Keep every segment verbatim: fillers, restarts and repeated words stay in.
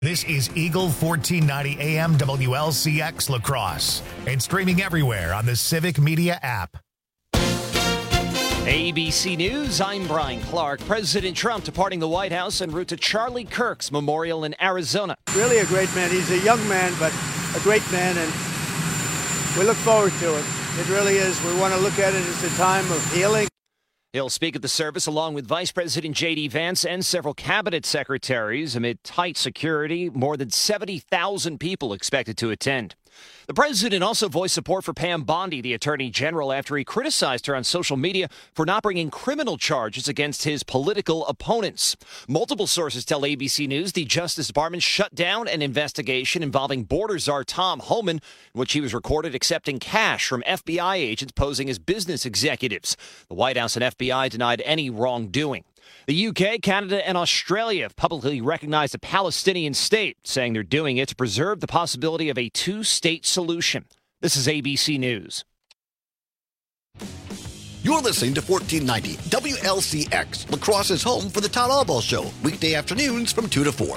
This is Eagle fourteen ninety A M W L C X La Crosse and streaming everywhere on the Civic Media app. A B C News, I'm Brian Clark. President Trump departing the White House en route to Charlie Kirk's memorial in Arizona. Really a great man. He's a young man, but a great man, and we look forward to it. It really is. We want to look at it as a time of healing. He'll speak at the service along with Vice President J D. Vance and several cabinet secretaries amid tight security. More than seventy thousand people expected to attend. The president also voiced support for Pam Bondi, the attorney general, after he criticized her on social media for not bringing criminal charges against his political opponents. Multiple sources tell A B C News the Justice Department shut down an investigation involving border czar Tom Homan, in which he was recorded accepting cash from F B I agents posing as business executives. The White House and F B I denied any wrongdoing. The U K, Canada, and Australia have publicly recognized a Palestinian state, saying they're doing it to preserve the possibility of a two-state solution. This is A B C News. You're listening to fourteen ninety W L C X, La Crosse's home for the Todd Albaugh Show, weekday afternoons from two to four.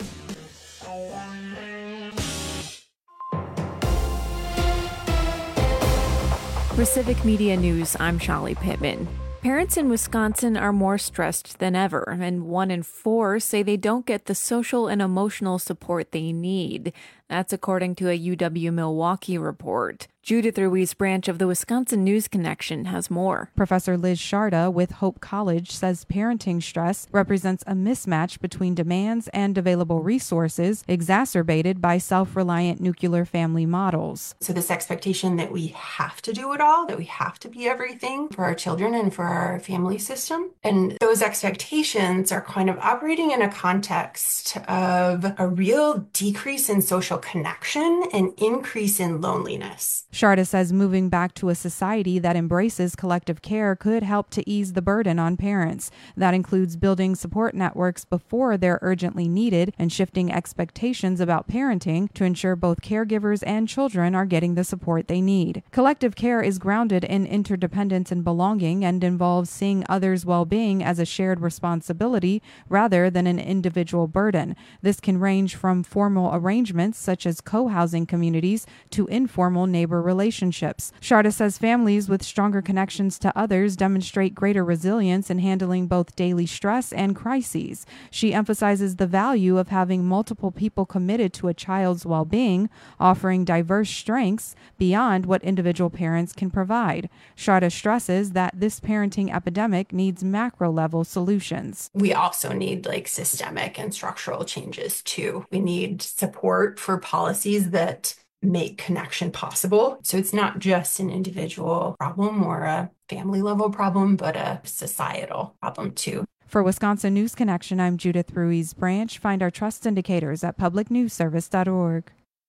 For Civic Media News, I'm Shali Pittman. Parents in Wisconsin are more stressed than ever, and one in four say they don't get the social and emotional support they need. That's according to a U W-Milwaukee report. Judith Ruiz Branch of the Wisconsin News Connection has more. Professor Liz Sharda with Hope College says parenting stress represents a mismatch between demands and available resources, exacerbated by self-reliant nuclear family models. So this expectation that we have to do it all, that we have to be everything for our children and for our family system. And those expectations are kind of operating in a context of a real decrease in social connection and increase in loneliness. Sharda says moving back to a society that embraces collective care could help to ease the burden on parents. That includes building support networks before they're urgently needed and shifting expectations about parenting to ensure both caregivers and children are getting the support they need. Collective care is grounded in interdependence and belonging and involves seeing others' well-being as a shared responsibility rather than an individual burden. This can range from formal arrangements such as co-housing communities to informal neighbor relationships. Sharda says families with stronger connections to others demonstrate greater resilience in handling both daily stress and crises. She emphasizes the value of having multiple people committed to a child's well-being, offering diverse strengths beyond what individual parents can provide. Sharda stresses that this parenting epidemic needs macro-level solutions. We also need like systemic and structural changes too. We need support for policies that make connection possible. So it's not just an individual problem or a family level problem, but a societal problem too. For Wisconsin News Connection, I'm Judith Ruiz Branch. Find our trust indicators at public news service dot org.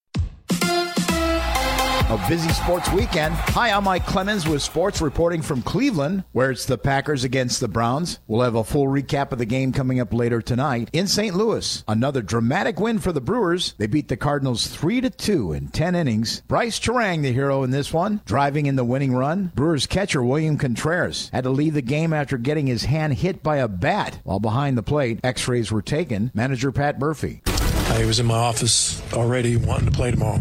A busy sports weekend. Hi, I'm Mike Clemens with sports reporting from Cleveland, where it's the Packers against the Browns. We'll have a full recap of the game coming up later tonight. In Saint Louis, another dramatic win for the Brewers. They beat the Cardinals three to two in ten innings. Bryce Terang, the hero in this one, driving in the winning run. Brewers catcher William Contreras had to leave the game after getting his hand hit by a bat while behind the plate. X-rays were taken. Manager Pat Murphy. I was in my office already wanting to play tomorrow.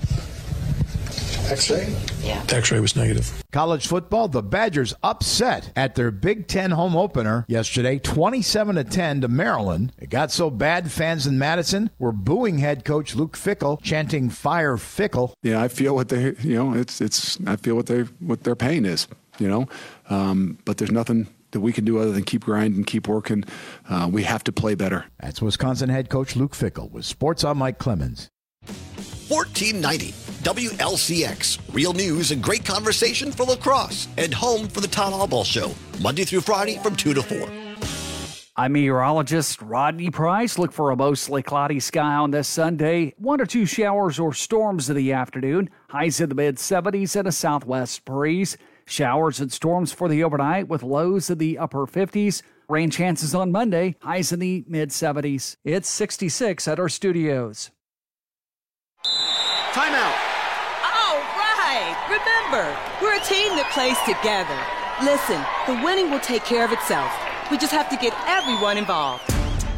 X-ray? Yeah. The X-ray was negative. College football, the Badgers upset at their Big Ten home opener yesterday, twenty-seven to ten to Maryland. It got so bad, fans in Madison were booing head coach Luke Fickell, chanting "Fire Fickell." Yeah, I feel what they, you know, it's it's. I feel what they what their pain is, you know. Um, but there's nothing that we can do other than keep grinding, keep working. Uh, we have to play better. That's Wisconsin head coach Luke Fickell. With Sports, I'm Mike Clemens. fourteen ninety W L C X, real news and great conversation for La Crosse, and home for the Todd Albaugh Show, Monday through Friday from two to four. I'm meteorologist Rodney Price. Look for a mostly cloudy sky on this Sunday. One or two showers or storms in the afternoon. Highs in the mid seventies and a southwest breeze. Showers and storms for the overnight with lows in the upper fifties. Rain chances on Monday. Highs in the mid seventies. It's sixty-six at our studios. Timeout. All right. Remember, we're a team that plays together. Listen, the winning will take care of itself. We just have to get everyone involved.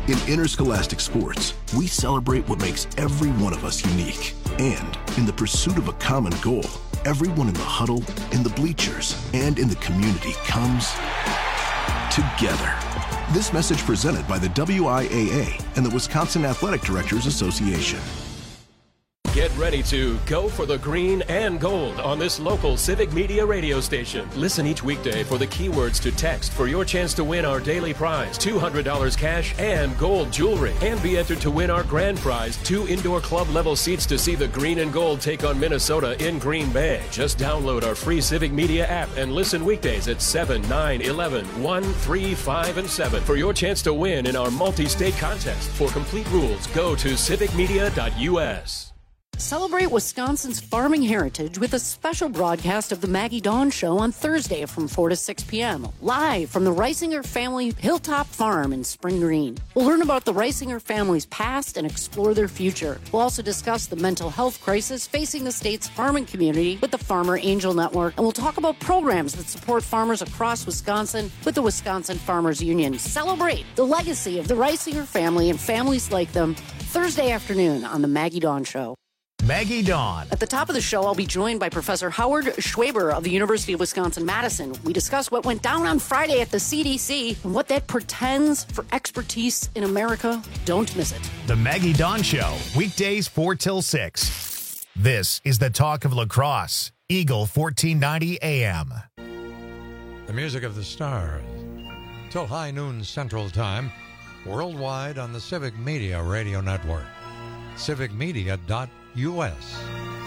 In Interscholastic Sports, we celebrate what makes every one of us unique. And in the pursuit of a common goal, everyone in the huddle, in the bleachers, and in the community comes together. This message presented by the W I A A and the Wisconsin Athletic Directors Association. Get ready to go for the green and gold on this local Civic Media radio station. Listen each weekday for the keywords to text for your chance to win our daily prize, two hundred dollars cash and gold jewelry. And be entered to win our grand prize, two indoor club level seats to see the green and gold take on Minnesota in Green Bay. Just download our free Civic Media app and listen weekdays at seven, nine, eleven, one, three, five, and seven for your chance to win in our multi-state contest. For complete rules, go to civic media dot U S. Celebrate Wisconsin's farming heritage with a special broadcast of the Maggie Dawn Show on Thursday from four to six p.m. live from the Reisinger family Hilltop Farm in Spring Green. We'll learn about the Reisinger family's past and explore their future. We'll also discuss the mental health crisis facing the state's farming community with the Farmer Angel Network, and we'll talk about programs that support farmers across Wisconsin with the Wisconsin Farmers Union. Celebrate the legacy of the Reisinger family and families like them Thursday afternoon on the Maggie Dawn Show. Maggie Dawn. At the top of the show, I'll be joined by Professor Howard Schwaber of the University of Wisconsin-Madison. We discuss what went down on Friday at the C D C and what that portends for expertise in America. Don't miss it. The Maggie Dawn Show, weekdays four till six. This is the talk of La Crosse, Eagle fourteen ninety A M. The music of the stars, till high noon Central Time, worldwide on the Civic Media Radio Network, civic media dot U S.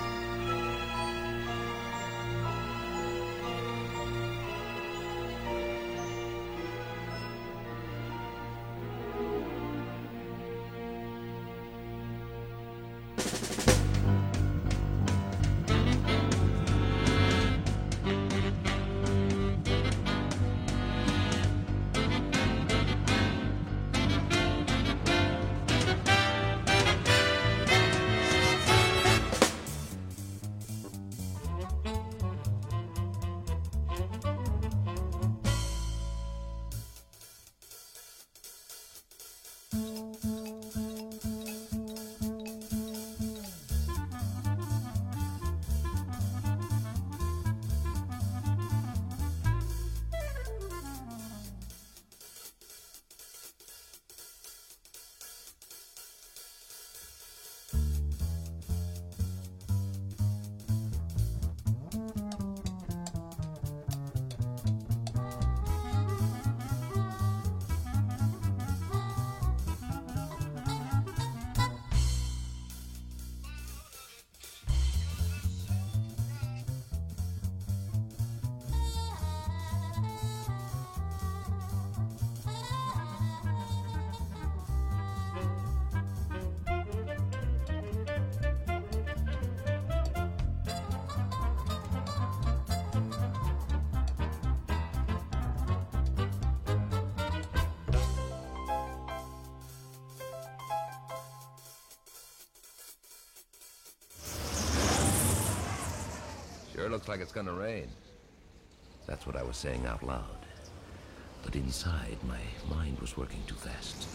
Sure looks like it's gonna rain. That's what I was saying out loud. But inside, my mind was working too fast.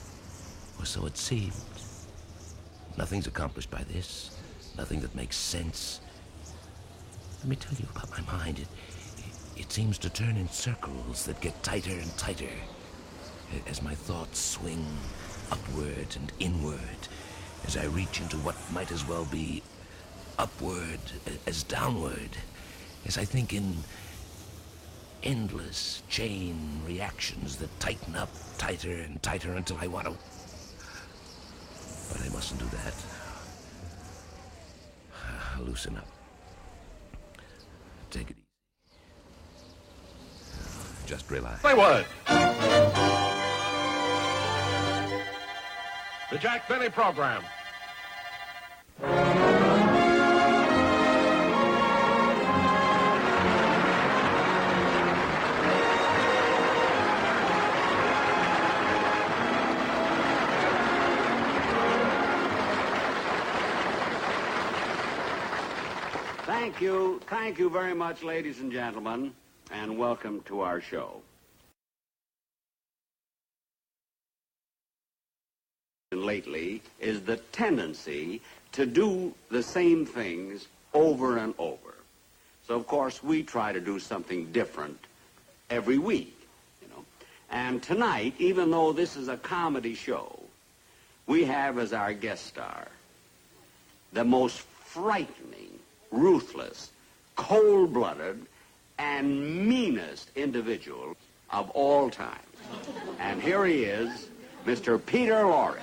Or so it seemed. Nothing's accomplished by this. Nothing that makes sense. Let me tell you about my mind. It, it seems to turn in circles that get tighter and tighter as my thoughts swing upward and inward, as I reach into what might as well be upward as downward, as I think in endless chain reactions that tighten up tighter and tighter until I want to. But I mustn't do that. Loosen up. Take it easy. Just relax. Say what? The Jack Benny Program. Thank you. Thank you very much, ladies and gentlemen, and welcome to our show. lately is the tendency to do the same things over and over. So, of course, we try to do something different every week, you know. And tonight, even though this is a comedy show, we have as our guest star the most frightening, ruthless, cold-blooded, and meanest individual of all time. And here he is, Mister Peter Lorre.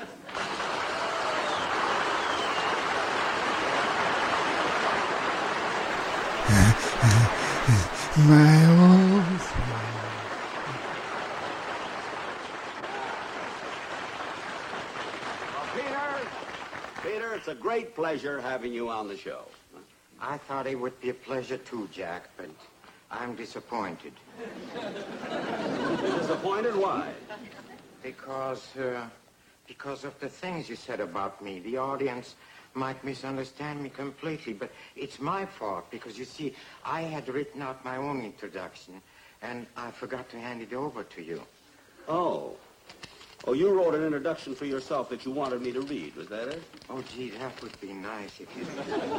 My old Well, Peter, Peter, it's a great pleasure having you on the show. I thought it would be a pleasure too, Jack, but I'm disappointed. Disappointed? Why? Because, uh, because of the things you said about me. The audience might misunderstand me completely, but it's my fault because, you see, I had written out my own introduction, and I forgot to hand it over to you. Oh. Oh, you wrote an introduction for yourself that you wanted me to read, was that it? Oh, gee, that would be nice if you...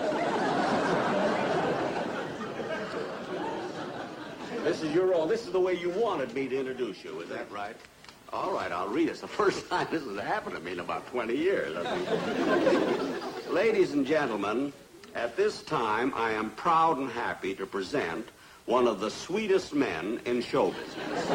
This is your own. This is the way you wanted me to introduce you, is that right? All right, I'll read it. It's the first time this has happened to me in about twenty years, I think. Ladies and gentlemen, at this time, I am proud and happy to present one of the sweetest men in show business.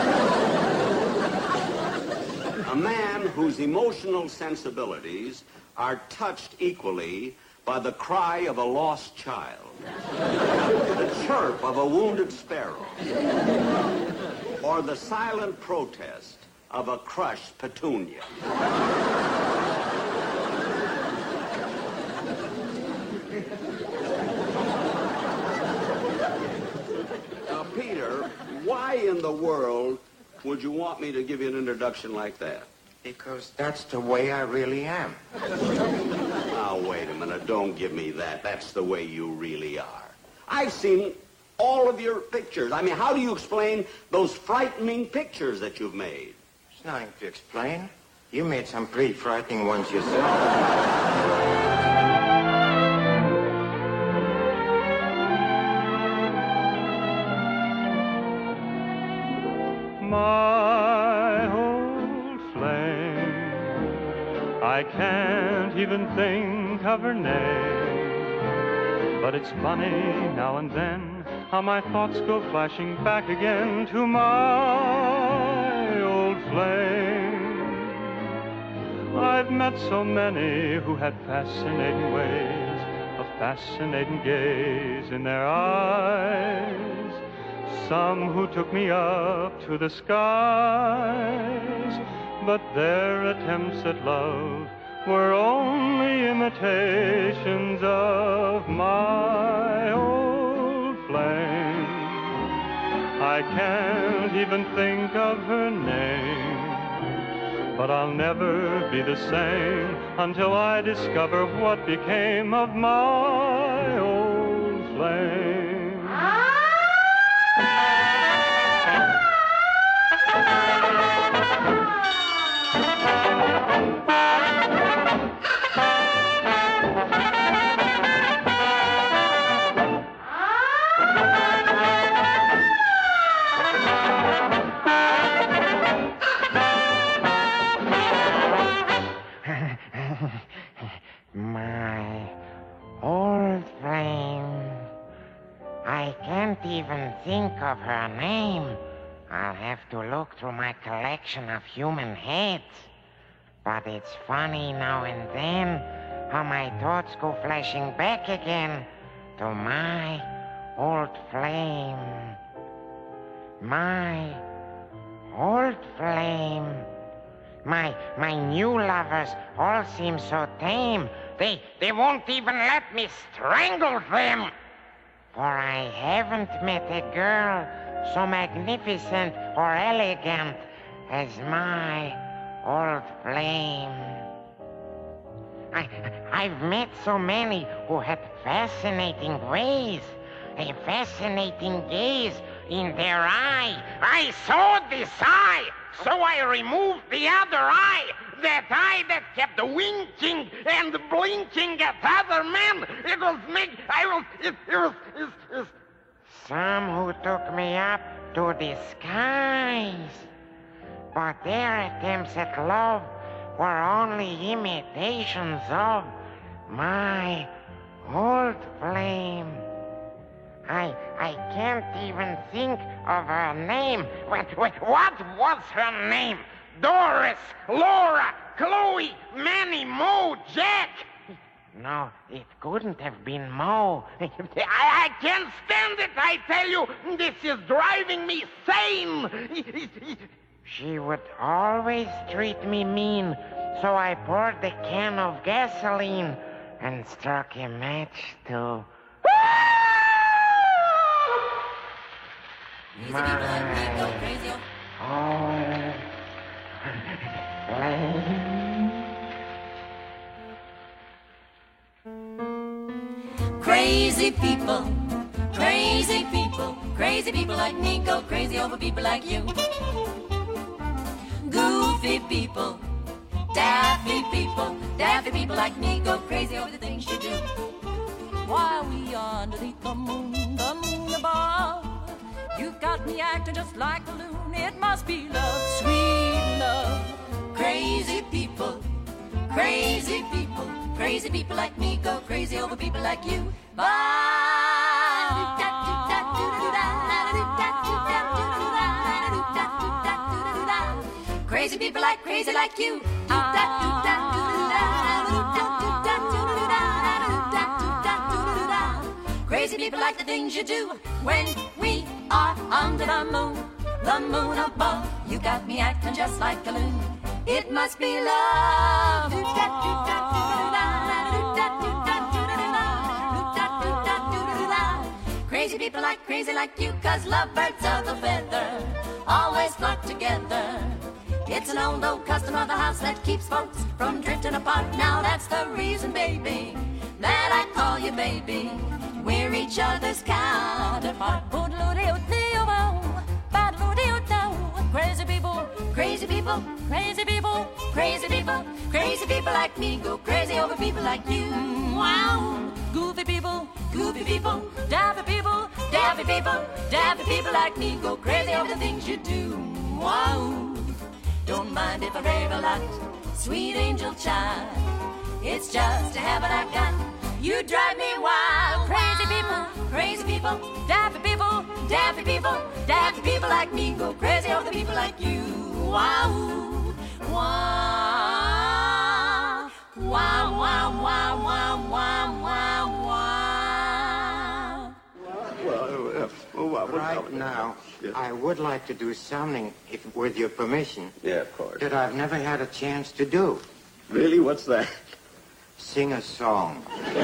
A man whose emotional sensibilities are touched equally by the cry of a lost child, the chirp of a wounded sparrow, or the silent protest of a crushed petunia. Now, Peter, why in the world would you want me to give you an introduction like that? Because that's the way I really am. Now, wait a minute. Don't give me that. That's the way you really are. I've seen all of your pictures. I mean, how do you explain those frightening pictures that you've made? It's nothing to explain. You made some pretty frightening ones yourself. My old flame, I can't even think of her name. But it's funny now and then how my thoughts go flashing back again to my old flame. I've met so many who had fascinating ways, a fascinating gaze in their eyes. Some who took me up to the skies, but their attempts at love were only imitations of my old flame. I can't even think of her name, but I'll never be the same until I discover what became of my old flame. My old flame. I can't even think of her name. I'll have to look through my collection of human heads. But it's funny now and then how my thoughts go flashing back again to my old flame. My old flame. My my new lovers all seem so tame. They they won't even let me strangle them. For I haven't met a girl so magnificent or elegant as my old flame. I, I've met so many who had fascinating ways, a fascinating gaze in their eye. I saw this eye, so I removed the other eye. that eye that kept winking and blinking at other men. It was me. I was. It, it was. It, it, some who took me up to the skies. But their attempts at love were only imitations of my old flame. I I can't even think of her name. Wait, wait, what was her name? Doris, Laura, Chloe, Manny, Mo, Jack. No, it couldn't have been Mo. I, I can't stand it, I tell you. This is driving me sane. She would always treat me mean, so I poured the can of gasoline and struck a match to... My own flame. Crazy people, crazy people, crazy people like me go crazy over people like you. Goofy people, daffy people, daffy people like me go crazy over the things you do. While we are underneath the moon, the moon above, you got me acting just like a loon. It must be love, sweet love. Crazy people, crazy people, crazy people like me go crazy over people like you. Crazy people like crazy like you. Crazy people like the things you do when we are under the moon, the moon above. You got me acting just like a loon. It must be love. Crazy people like crazy like you, 'cause lovebirds of a feather always flock together. It's an old, old custom of the house that keeps folks from drifting apart. Now that's the reason, baby, that I call you baby. We're each other's counterpart. Crazy people, crazy people, crazy people, crazy people, crazy people like me go crazy over people like you. Wow. Goofy people, goofy people, daffy people, daffy people, daffy people like me go crazy over the things you do. Wow. Don't mind if I rave a lot, sweet angel child. It's just a habit I've got. You drive me wild. Crazy people, crazy people, daffy people, daffy people, daffy people like me go crazy over the people like you. Wow, wow, wow, wow, wow, wow, wow, wow, wow. Well, uh, well, right now, I would like to do something, if with your permission. Yeah, of course. That I've never had a chance to do. Really? What's that? Sing a song.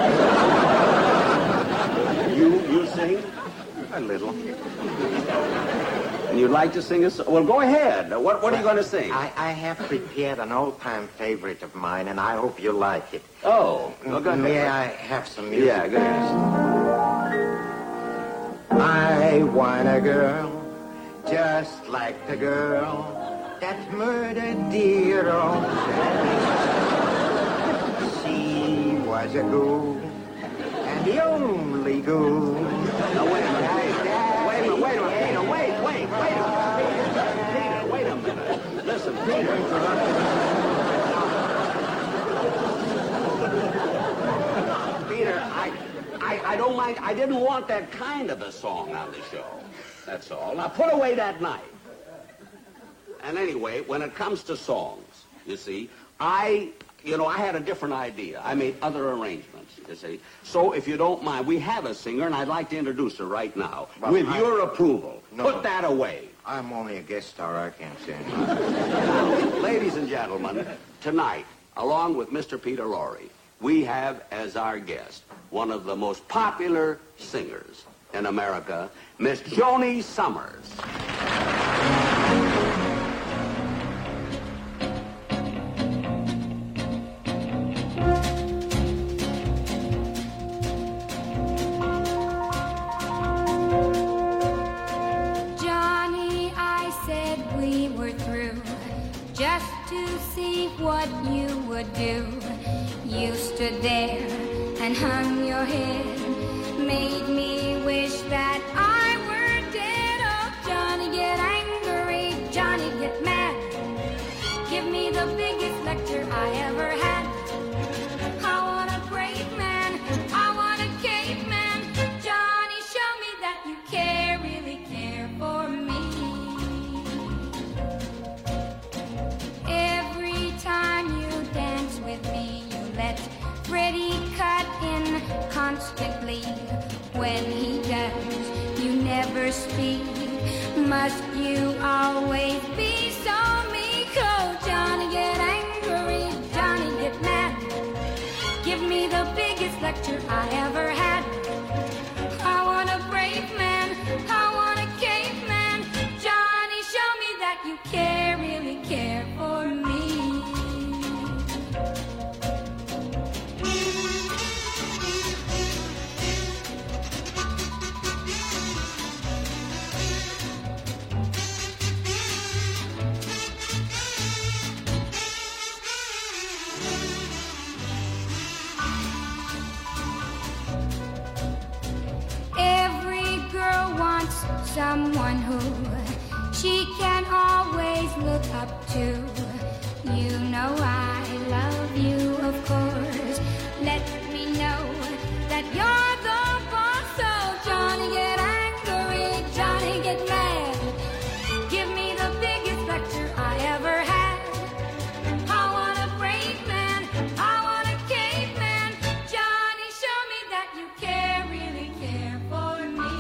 You you sing? A little. And you'd like to sing a song? Well, go ahead. What what are you going to sing? I, I have prepared an old-time favorite of mine, and I hope you like it. Oh, well, go ahead. May I have some music? Yeah, go ahead. I want a girl just like the girl that murdered dear old Sally. She was a ghoul, and the only ghoul. No, wait a minute. Wait, wait a minute. Wait a minute. Peter, wait, wait, wait a minute. Peter, wait a minute. Listen, Peter. Peter, I, I, I don't mind. I didn't want that kind of a song on the show. That's all. Now put away that knife. And anyway, when it comes to songs, you see, I, you know, I had a different idea. I made other arrangements, you see. So if you don't mind, we have a singer, and I'd like to introduce her right now. Well, with I, your approval. No, put that away. I'm only a guest star. I can't sing. Now, ladies and gentlemen, tonight, along with Mister Peter Lorre, we have as our guest one of the most popular singers in America, Miss Joni Summers. Johnny, I said we were through, just to see what and hung your head, made me wish that I were dead. Oh, Johnny, get angry, Johnny, get mad. Give me the biggest lecture I ever had. I want a brave man, I want a caveman. Johnny, show me that you care, really care for me. Every time you dance with me, you let Freddie cut in constantly. When he does, you never speak. Must you always be so meek? Oh, Johnny, get angry, Johnny, get mad. Give me the biggest lecture I ever had. I want a brave man, I want a caveman. Johnny, show me that you care, really care for me. Someone who she can always look up to. You know I love you, of course. Let me know that you're the boss. So Johnny, get angry, Johnny, get mad. Give me the biggest lecture I ever had. I want a brave man, I want a caveman. Johnny, show me that you care, really care for me.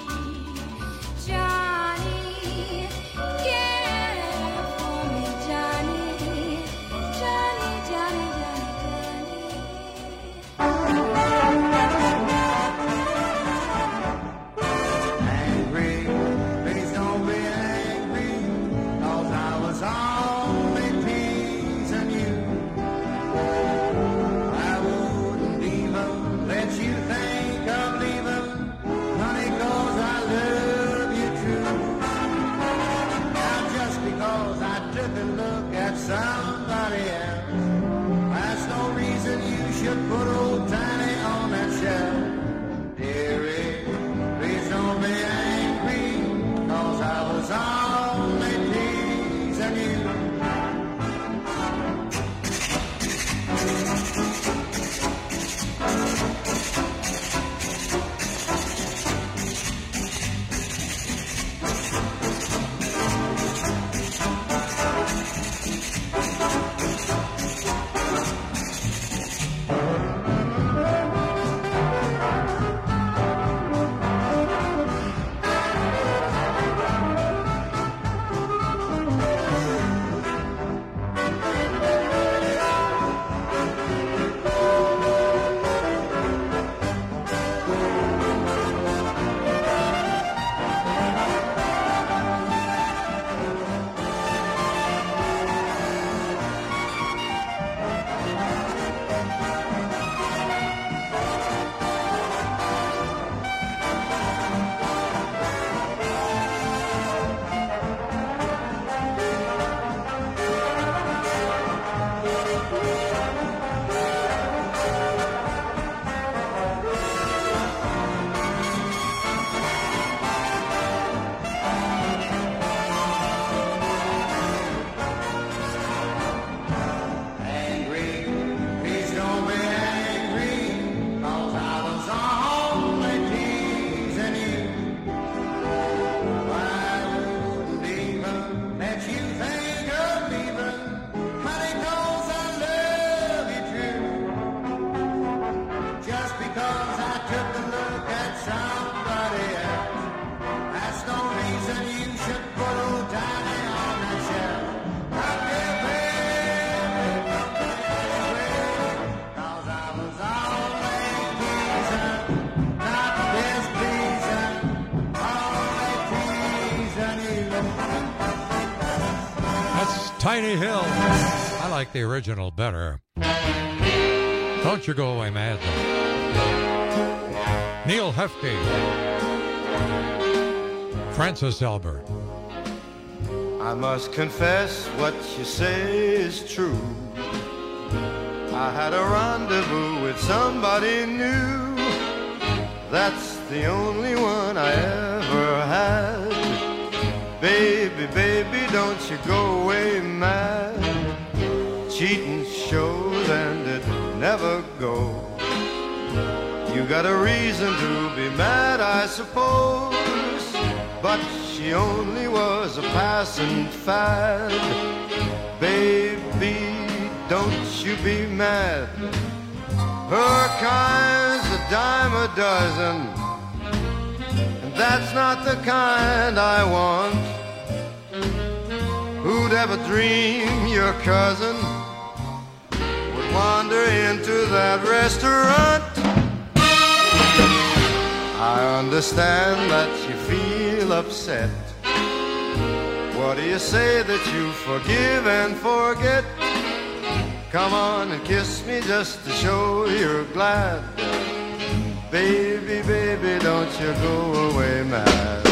Johnny, care for me, Johnny, Johnny, Johnny, Angry, please don't be angry, 'cause I was only teasing you. I wouldn't even let you think of leaving, honey, 'cause I love you true. Now just because I took a look at somebody else, that's no reason you should put old Tiny on that shelf. Dearie, please don't be angry, 'cause I was only teasing you. Tiny Hill. I like the original better. Don't You Go Away Mad. Neil Hefti. Francis Albert. I must confess what you say is true. I had a rendezvous with somebody new. That's the only one I ever had. Baby, baby, don't you go away mad. Cheating shows and it never goes. You got a reason to be mad, I suppose, but she only was a passing fad. Baby, don't you be mad. Her kind's a dime a dozen, and that's not the kind I want. Who'd ever dream your cousin would wander into that restaurant? I understand that you feel upset. What do you say that you forgive and forget? Come on and kiss me just to show you're glad. Baby, baby, don't you go away mad.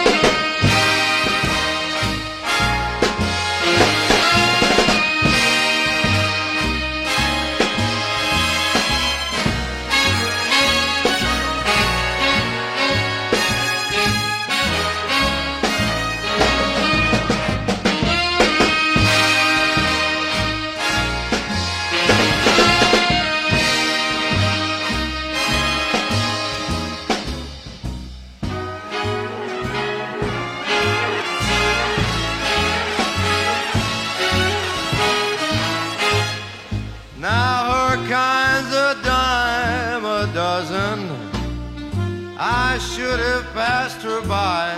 I should have passed her by.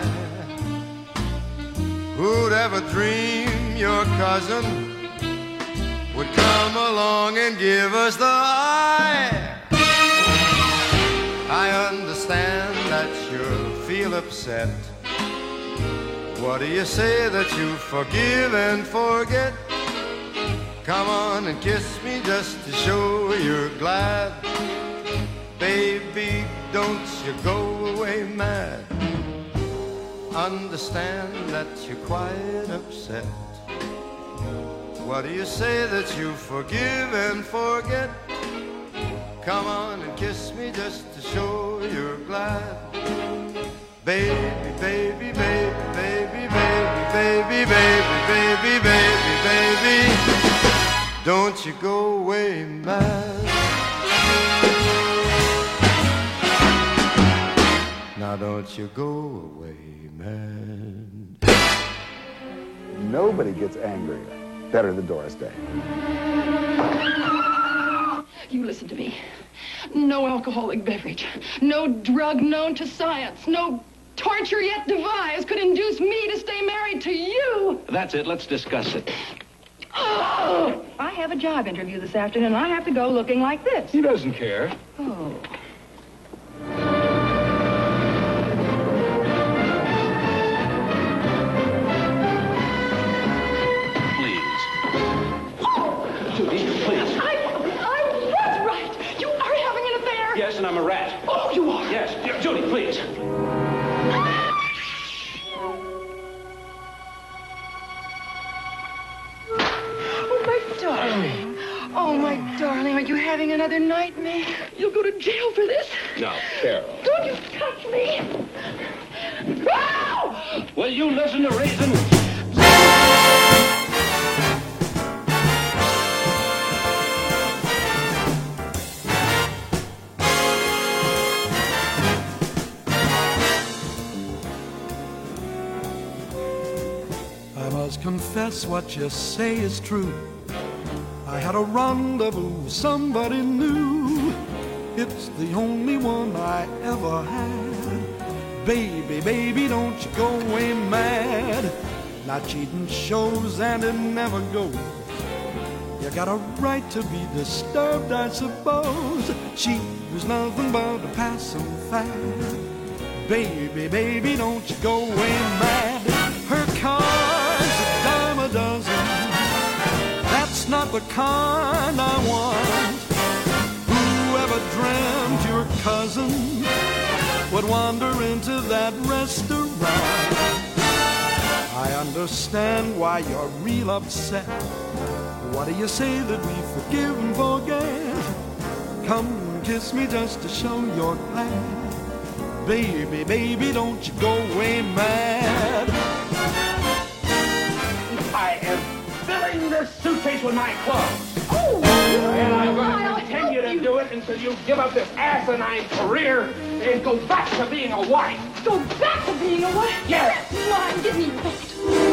Who'd ever dream your cousin would come along and give us the eye? I understand that you feel upset. What do you say that you forgive and forget? Come on and kiss me just to show you're glad. Baby, don't you go away mad. Understand that you're quite upset. What do you say that you forgive and forget? Come on and kiss me just to show you're glad. Baby, baby, baby, baby, baby, baby, baby, baby, baby, baby, don't you go away mad. Now don't you go away, man. Nobody gets angrier better than Doris Day. You listen to me. No alcoholic beverage, no drug known to science, no torture yet devised could induce me to stay married to you. That's it. Let's discuss it. Oh! I have a job interview this afternoon, and I have to go looking like this. He doesn't care. Oh. Yes, and I'm a rat. Oh, you are? Yes. Judy, please. Oh, my darling. Oh, my darling, are you having another nightmare? You'll go to jail for this. No, Carol. Don't you touch me. Oh! Will you listen to reason? Confess what you say is true. I had a rendezvous with somebody new. It's the only one I ever had. Baby, baby, don't you go away mad. Not cheating shows and it never goes. You got a right to be disturbed, I suppose. She was nothing but a passing fad. Baby, baby, don't you go away mad. Her car's a dime a dozen. That's not the kind I want. Whoever dreamt your cousin would wander into that restaurant? I understand why you're real upset. What do you say that we forgive and forget? Come and kiss me just to show you're glad. Baby, baby, don't you go away mad. I am filling this suitcase with my clothes. Oh! And I'm going to continue to do it until you give up this asinine career and go back to being a wife. Go back to being a wife? Yes. That's mine. Give me that.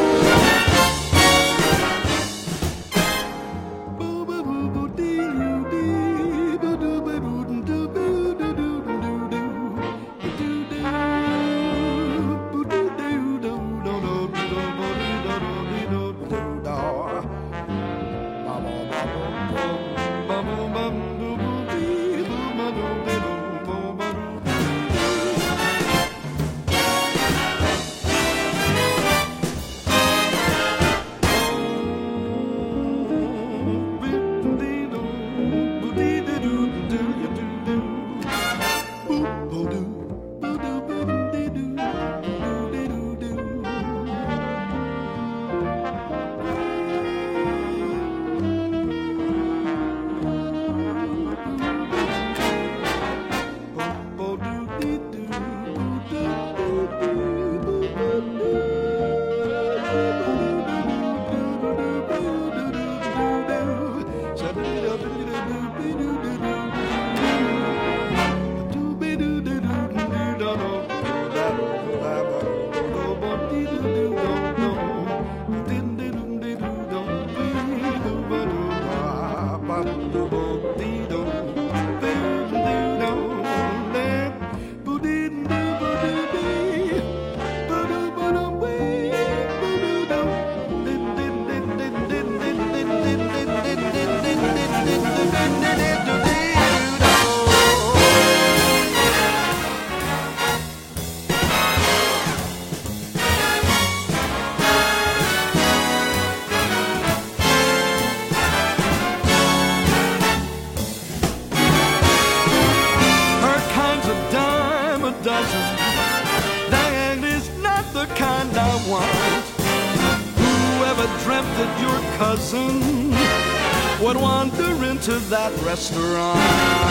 That restaurant.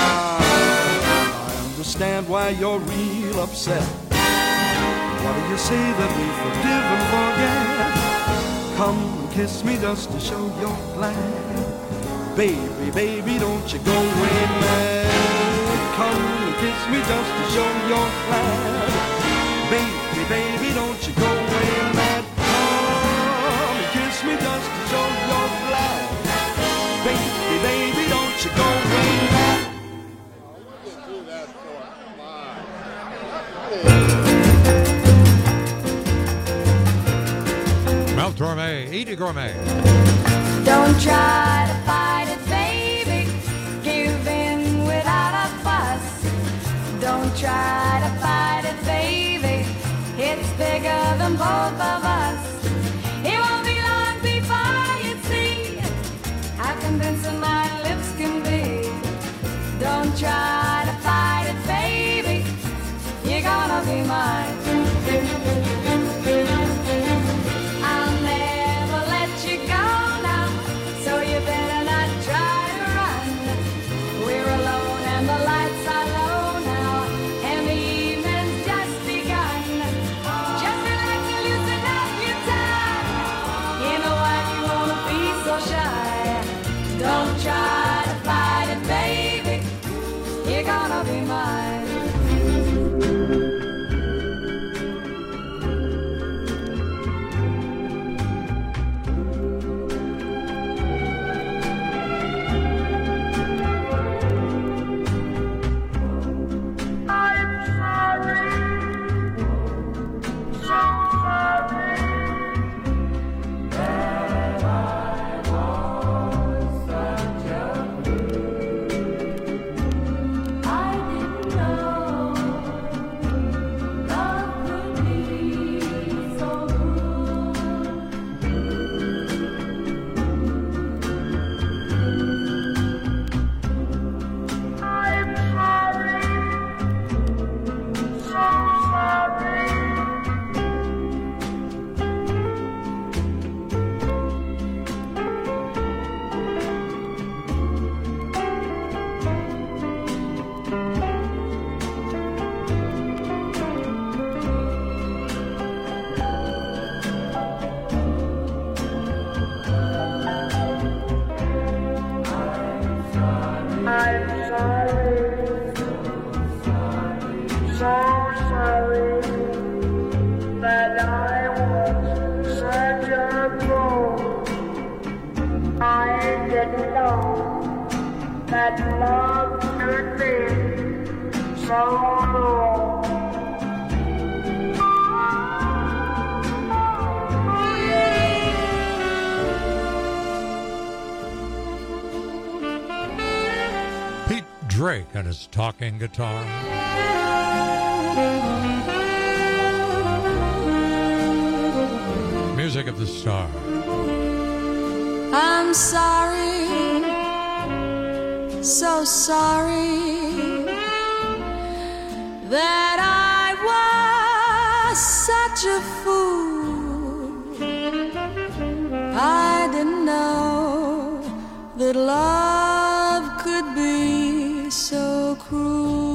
I understand why you're real upset. What do you say that we forgive and forget? Come and kiss me just to show you're glad. Baby, baby, don't you go away mad. Come and kiss me just to show you're glad. Baby, baby, don't you go away mad. Come and kiss me just to show you're glad. Baby, baby, don't you go away mad. Melt Gourmet, eat a gourmet. Don't try to fight it, baby. Give in without a fuss. Don't try to fight it, baby. It's bigger than both of us. It won't be long before you see how convincing my lips can be. Don't try to fight it, baby. You're gonna be mine. I'll never let you go now, so you better not try to run. We're alone and the lights are low now, and the evening's just begun. Just relax and loosen up your tie. You know why you wanna be so shy. Don't try to fight it, baby. You're gonna be mine. I didn't know Pete Drake and his talking guitar. Music of the Star. I'm sorry, so sorry that I was such a fool. I didn't know that love could be so cruel.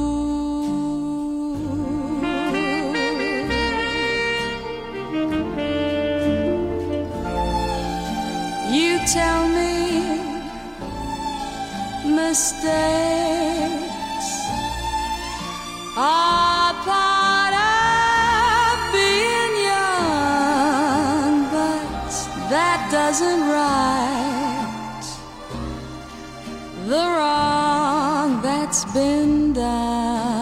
You tell me mistakes are part of being young, but that doesn't right the wrong that's been done.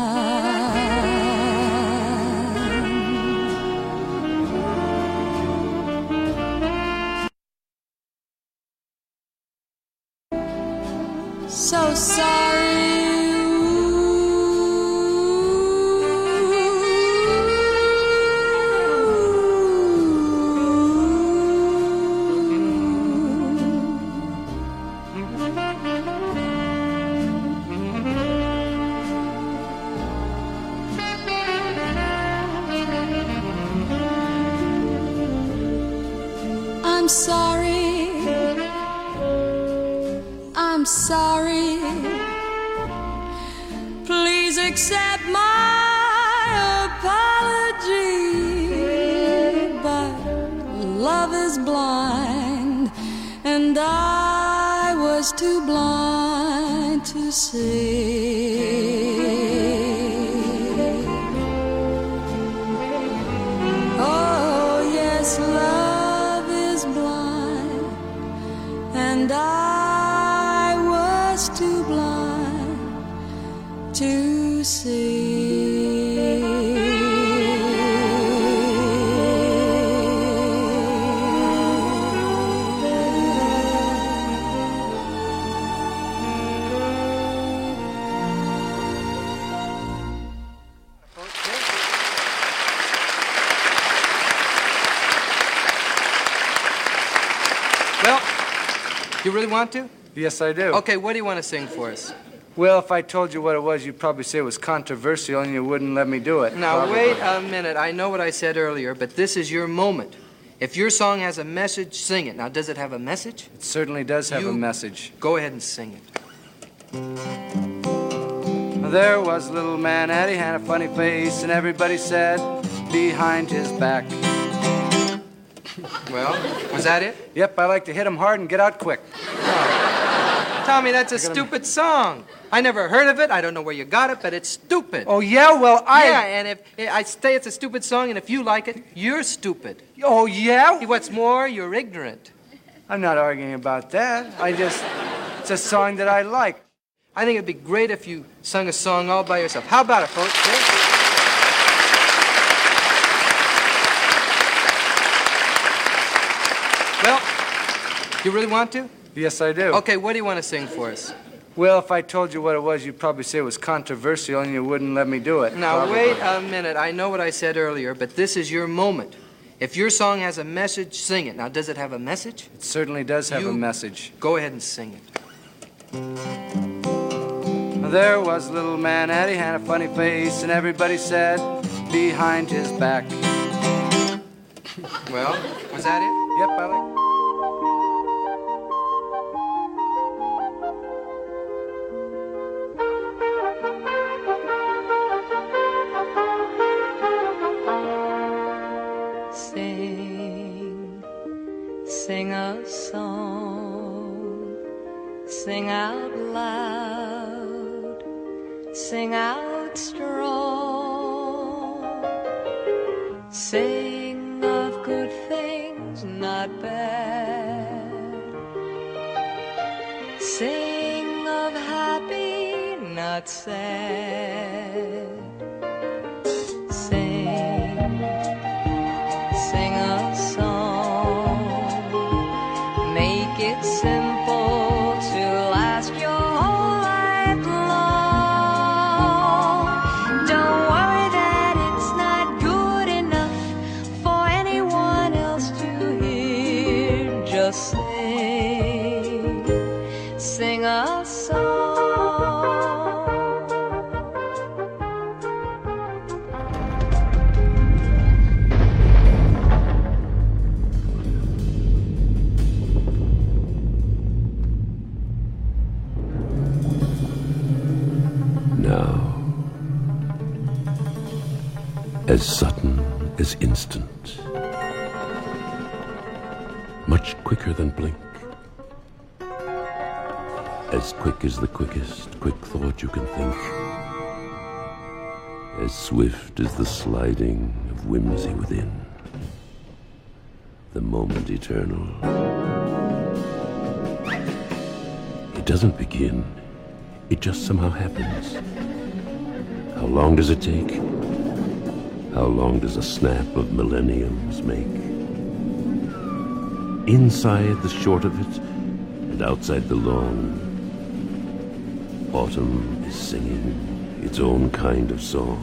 So sorry. I'm sorry, I'm sorry. Please accept my apology. But love is blind, and I was too blind to see. Oh, yes, love is blind, and I was too blind to see. Well, you really want to? Yes, I do. Okay, what do you want to sing for us? Well, if I told you what it was, you'd probably say it was controversial and you wouldn't let me do it. Now, Probably. wait a minute. I know what I said earlier, but this is your moment. If your song has a message, sing it. Now, does it have a message? It certainly does have You a message. Go ahead and sing it. There was a little man, and he had a funny face, and everybody said behind his back. Well, was that it? Yep, I like to hit him hard and get out quick. Tommy, that's a I gotta- stupid song. I never heard of it. I don't know where you got it, but it's stupid. Oh, yeah? Well, I... Yeah, and if I say it's a stupid song, and if you like it, you're stupid. Oh, yeah? What's more, you're ignorant. I'm not arguing about that. I just... It's a song that I like. I think it'd be great if you sung a song all by yourself. How about it, folks? Well, you really want to? Yes, I do. Okay, what do you want to sing for us? Well, if I told you what it was, you'd probably say it was controversial and you wouldn't let me do it. Now, Probably. wait a minute. I know what I said earlier, but this is your moment. If your song has a message, sing it. Now, does it have a message? It certainly does have You a message. Go ahead and sing it. There was a little man, and he had a funny face, and everybody said behind his back. Well, was that it? Yep, I like... Sing, sing a song, sing out loud, sing out strong, sing of good things, not bad, sing of happy, not got sad. Sing, sing a song, make it simple to last your whole life long. Don't worry that it's not good enough for anyone else to hear. Just sing, sing a song. Now, as sudden as instant, much quicker than blink, as quick as the quickest quick thought you can think, as swift as the sliding of whimsy within, the moment eternal. It doesn't begin, it just somehow happens. How long does it take? How long does a snap of millenniums make? Inside the short of it, and outside the long, autumn is singing its own kind of song.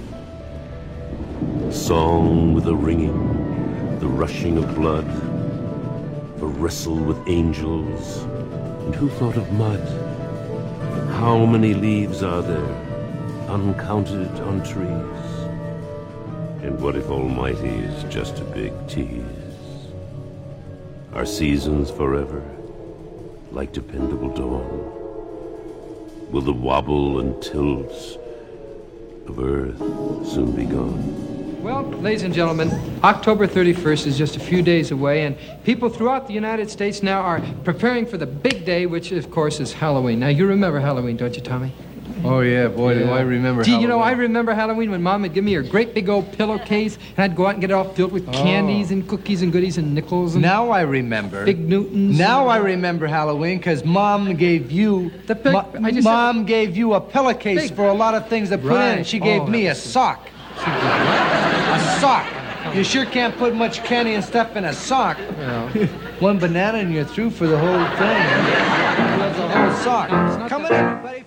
Song with a ringing, the rushing of blood, a wrestle with angels, and who thought of mud? How many leaves are there, uncounted on trees? And what if Almighty is just a big tease? Are seasons forever, like dependable dawn? Will the wobble and tilt of earth soon be gone? Well, ladies and gentlemen, October thirty-first is just a few days away, and people throughout the United States now are preparing for the big day, which, of course, is Halloween. Now, you remember Halloween, don't you, Tommy? Oh, yeah, boy, yeah. do I remember Gee, Halloween. you know, I remember Halloween when Mom would give me her great big old pillowcase, and I'd go out and get it all filled with Oh. candies and cookies and goodies and nickels and Now I remember. Big Newtons. Now I remember Halloween because Mom gave you The pic- Mo- I just Mom gave you a pillowcase Big- for a lot of things to put in. Right. And she gave Oh, me a that's- sock. A sock. You sure can't put much candy and stuff in a sock. Well. One banana and you're through for the whole thing. That's a whole sock. Come on, everybody.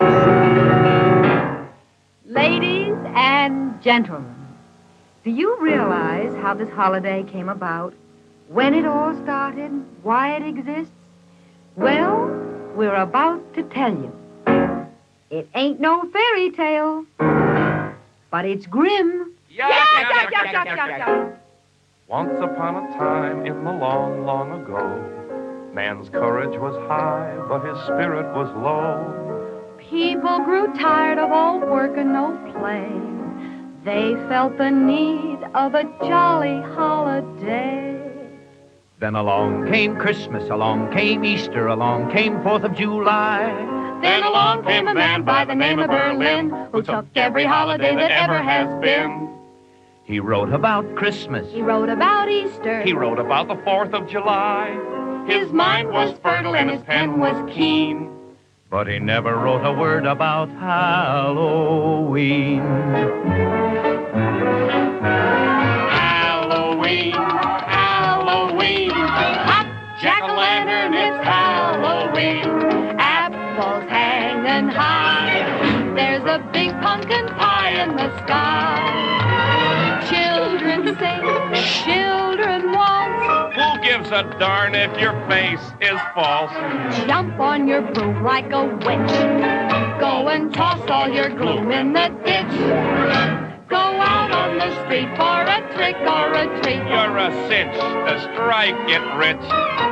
Ladies and gentlemen, do you realize how this holiday came about? When it all started? Why it exists? Well, we're about to tell you. It ain't no fairy tale, but it's grim. Yeah, yeah, yeah, yeah, yeah, yeah, yeah, yeah, yeah, yeah. Once upon a time in the long, long ago, man's courage was high, but his spirit was low. People grew tired of all work and no play. They felt the need of a jolly holiday. Then along came Christmas, along came Easter, along came Fourth of July. Then along came a man by the name of Berlin, who took every holiday that ever has been. He wrote about Christmas. He wrote about Easter. He wrote about the Fourth of July. His mind was fertile and his pen was keen. But he never wrote a word about Halloween. Halloween, Halloween, hot jack-o'-lantern, it's Halloween. Apples hanging high. There's a big pumpkin pie in the sky. Children sing, children waltz. Who gives a darn if your face is false? Jump on your broom like a witch. Go and toss all your gloom in the ditch. Go out on the street for a trick or a treat. You're a cinch to strike it rich.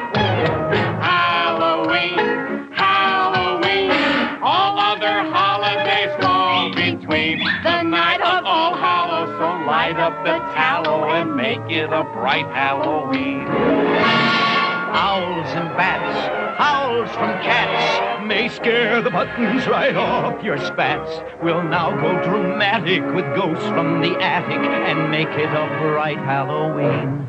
Halloween, Halloween, all other holidays fall between. The night of All Hallows, so light up the tallow and make it a bright Halloween. Owls and bats, howls from cats may scare the buttons right off your spats. We'll now go dramatic with ghosts from the attic and make it a bright Halloween.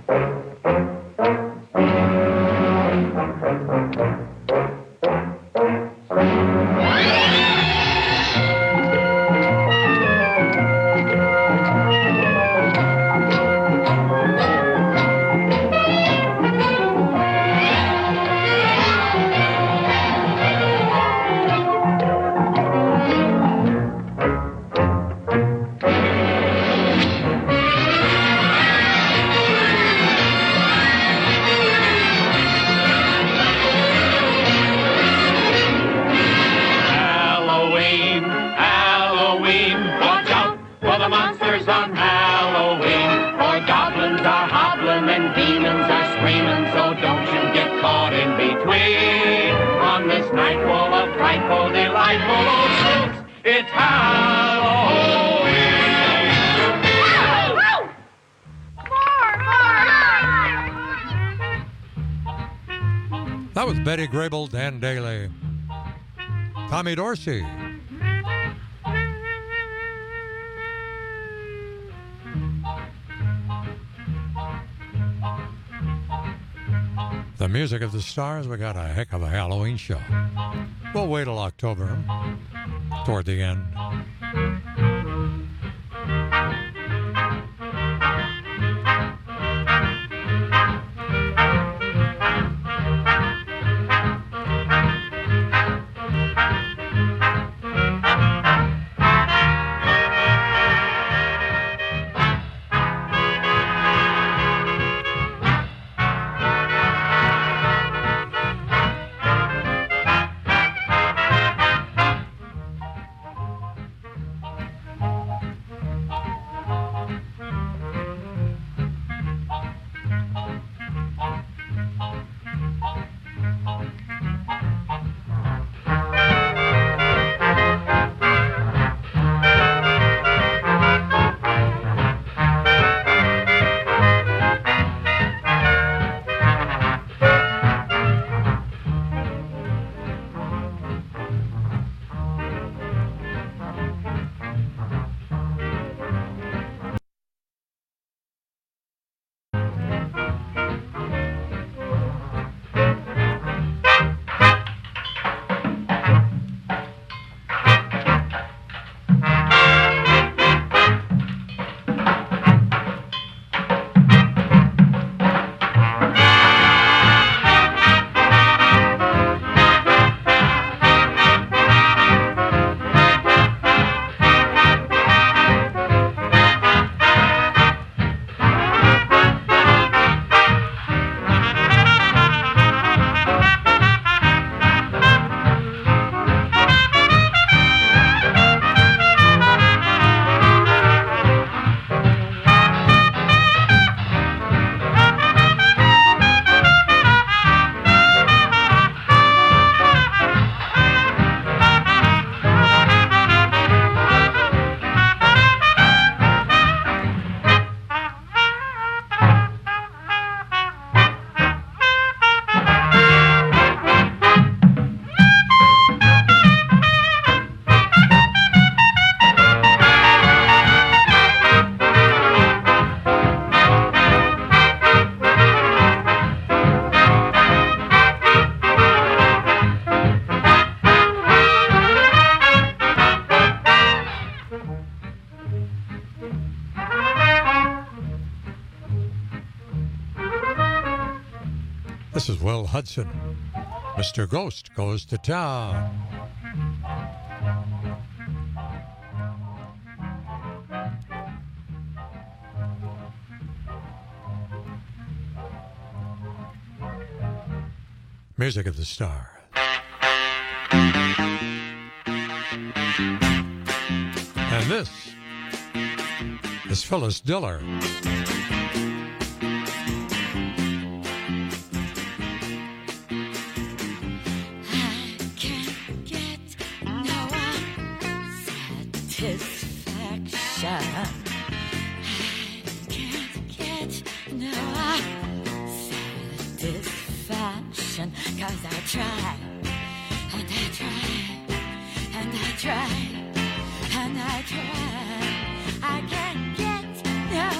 the monsters on Halloween. For goblins are hobbling and demons are screaming, so don't you get caught in between. On this night full of frightful, delightful old folks, it's Halloween. That was Betty Grable, Dan Daly, Tommy Dorsey. The music of the stars, we got a heck of a Halloween show. We'll wait till October, toward the end. This is Will Hudson. Mister Ghost Goes to Town. Music of the Star. And this is Phyllis Diller. Cause I try, and I try, and I try, and I try. I can't get no,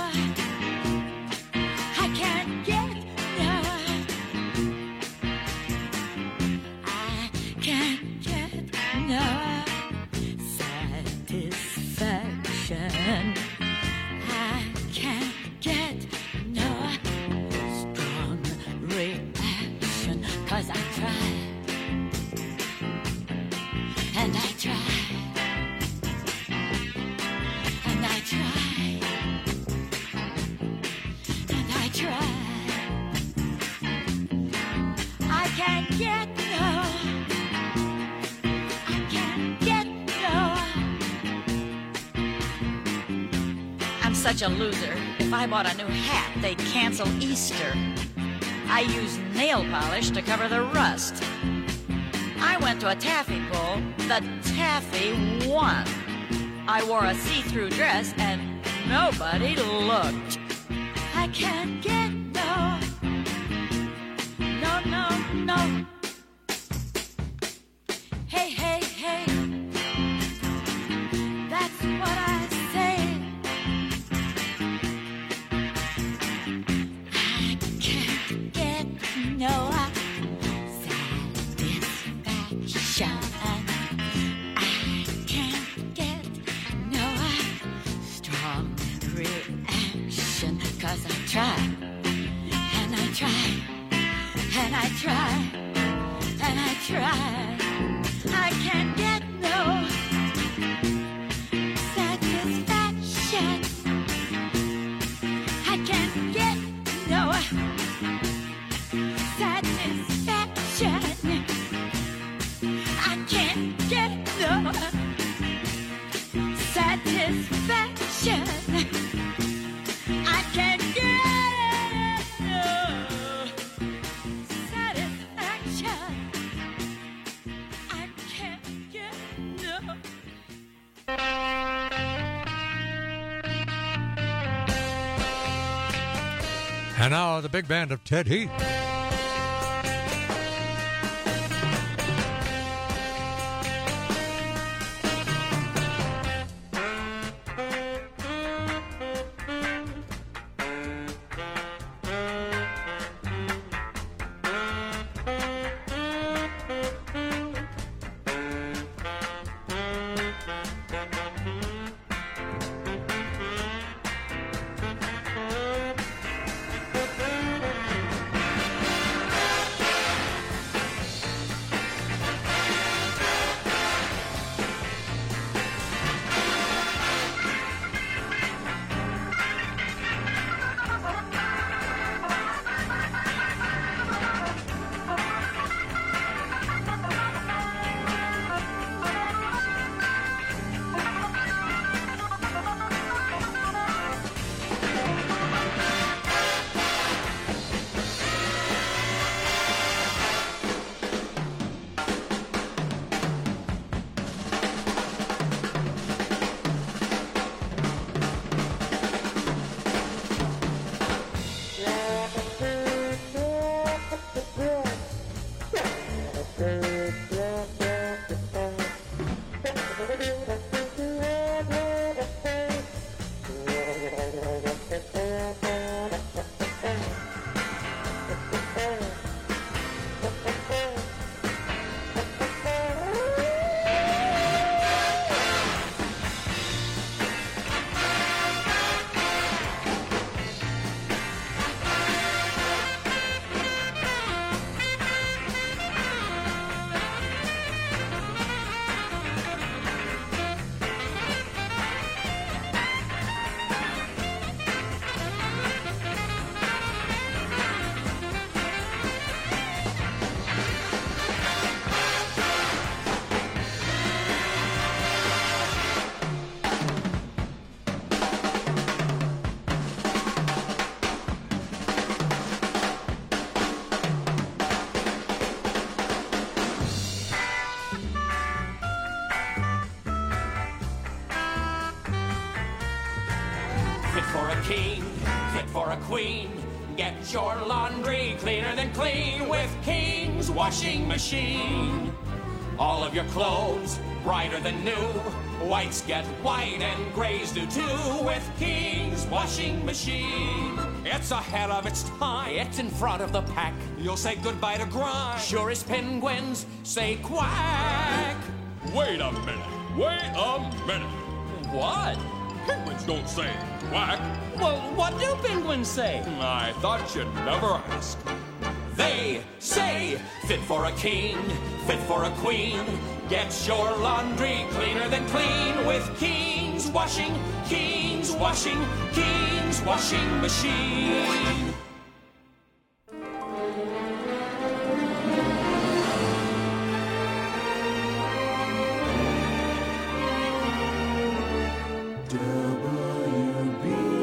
I can't get no, I can't get no satisfaction. I can't get no strong reaction. Cause I try, and I try, and I try, and I try. I can't get no, I can't get no, such a loser. If I bought a new hat, they'd cancel Easter. I used nail polish to cover the rust. I went to a taffy pull. The taffy won. I wore a see-through dress and nobody looked. I can't get no, no, no, no. Hey, hey, hey, that's what I say. I can't get no satisfaction. I can't get no strong reaction. 'Cause I try, and I try, and I try, and I try. I can't get no satisfaction. I can't get no satisfaction. I can't get no satisfaction. I can't get no satisfaction. I can't get no. And now the big band of Ted Heath. king, fit for a queen. Get your laundry cleaner than clean with King's washing machine. All of your clothes brighter than new. Whites get white and grays do too with King's washing machine. It's ahead of its time. It's in front of the pack. You'll say goodbye to grime. Sure as penguins say quack. Wait a minute. Wait a minute. What? Penguins don't say quack. Well, what do penguins say? I thought you'd never ask. They say, fit for a king, fit for a queen. Get your laundry cleaner than clean with King's washing, King's washing, King's washing machine. W B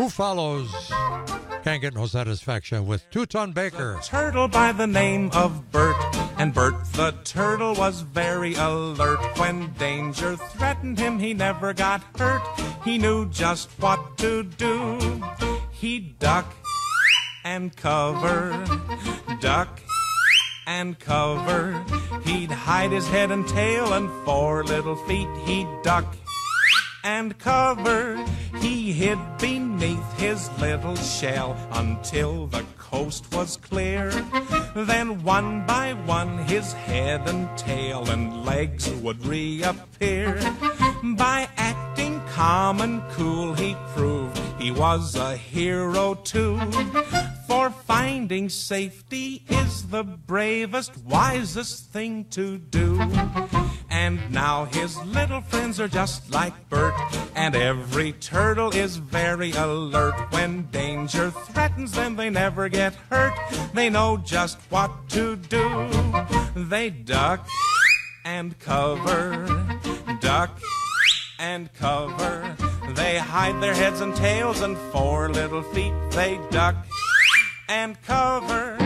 Who follows? Can't get no satisfaction with Two-Ton Baker. Turtle by the name of Bert, and Bert the turtle was very alert. When danger threatened him, he never got hurt. He knew just what to do. He'd duck and cover, duck and cover. He'd hide his head and tail and four little feet. He'd duck and cover. He hid beneath his little shell until the coast was clear. Then one by one his head and tail and legs would reappear. By acting calm and cool he proved he was a hero too. For finding safety is the bravest, wisest thing to do. And now his little friends are just like Bert, and every turtle is very alert. When danger threatens them, they never get hurt. They know just what to do. They duck and cover, duck and cover. They hide their heads and tails and four little feet. They duck and cover.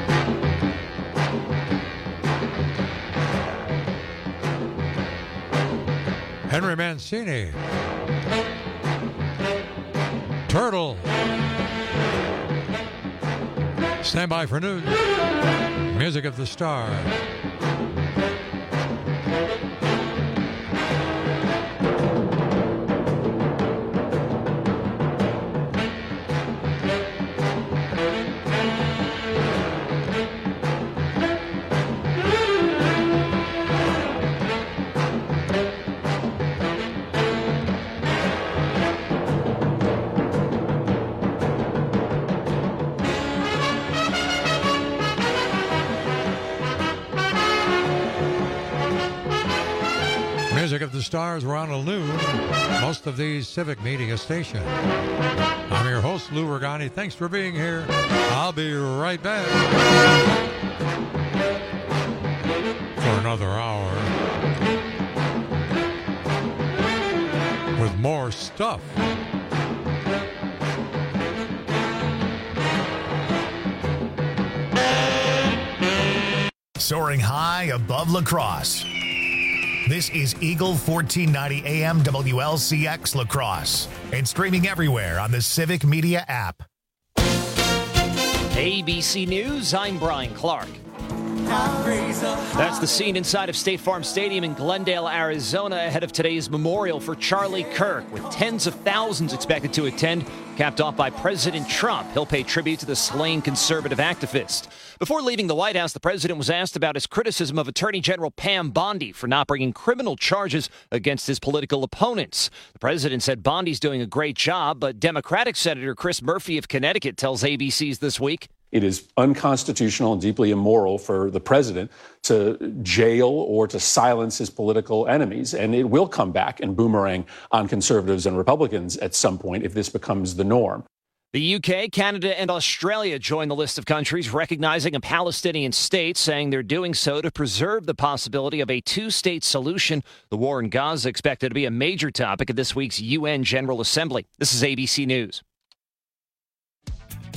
Henry Mancini. Turtle. Stand by for news. Music of the Stars. Music of the Stars, Ronald Noon, most of these civic media stations. I'm your host, Lou Regani. Thanks for being here. I'll be right back for another hour with more stuff. Soaring high above La Crosse. This is Eagle fourteen ninety A M W L C X La Crosse and streaming everywhere on the Civic Media app. A B C News, I'm Brian Clark. That's the scene inside of State Farm Stadium in Glendale, Arizona, ahead of today's memorial for Charlie Kirk, with tens of thousands expected to attend, capped off by President Trump. He'll pay tribute to the slain conservative activist. Before leaving the White House, the president was asked about his criticism of Attorney General Pam Bondi for not bringing criminal charges against his political opponents. The president said Bondi's doing a great job, but Democratic Senator Chris Murphy of Connecticut tells A B C's This Week, it is unconstitutional and deeply immoral for the president to jail or to silence his political enemies. And it will come back and boomerang on conservatives and Republicans at some point if this becomes the norm. The U K, Canada, and Australia join the list of countries recognizing a Palestinian state, saying they're doing so to preserve the possibility of a two-state solution. The war in Gaza expected to be a major topic at this week's U N General Assembly. This is A B C News.